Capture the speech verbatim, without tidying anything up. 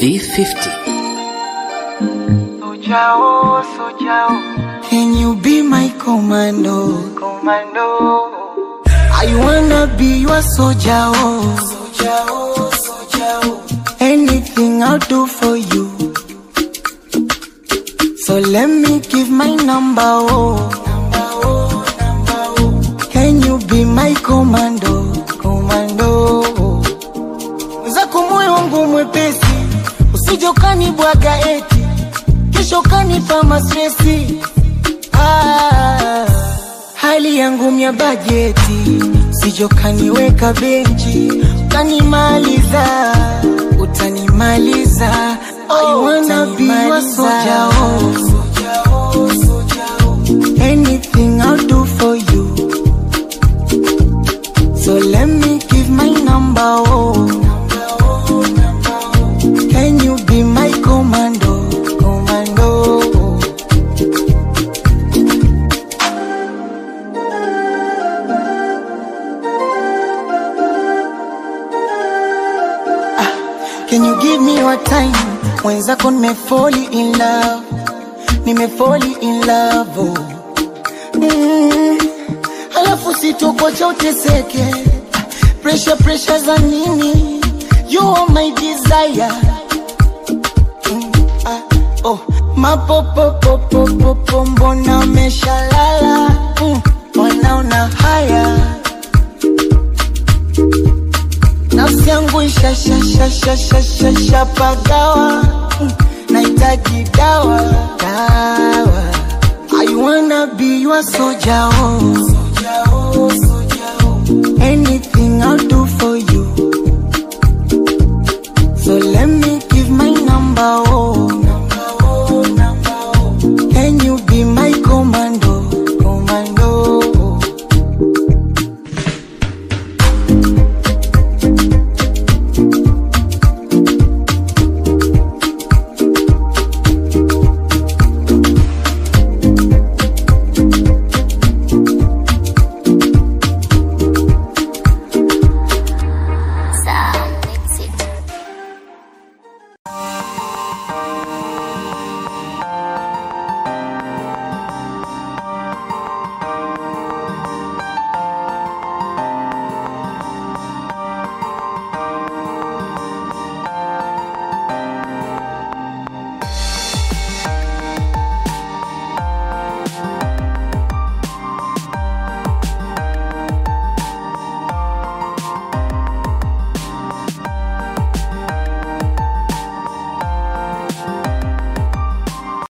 D fifty. Sojao, Sojao, can you be my commando? Commando. I wanna be your soldier, oh. Soldier, oh, soldier, oh. Anything I'll do for you. So let me give my number, oh. Number, oh, number, oh. Can you be my commando? Commando. Zako moyo wangu mwepesi, usije ukanibwaga eti kesho kanipa mastresi. Ah, hali yangu mya bajeti, usije kaniweka benchi, utanimaliza, utanimaliza. I wanna be your soldier, oh. Soldier, oh, soldier, oh. Anything I'll do for you. So let me give my number, oh. Number, oh, number, oh. Can you be my commando? Commando. Ah, can you give me your time? Mwenzako nime fall in love, nime fall in love, oh. Mm. Halafu sitokocha uteseke, pressure pressure za nini? You are my desire. Mm. Ah, oh, mapopo popo popo mbona umeshalala? Mm. Mbona una haya? Nafsi yangu isha sha sha sha sha sha sha pagawa. Mm. Naitaji dawa, dawa. I wanna be your soldier, oh.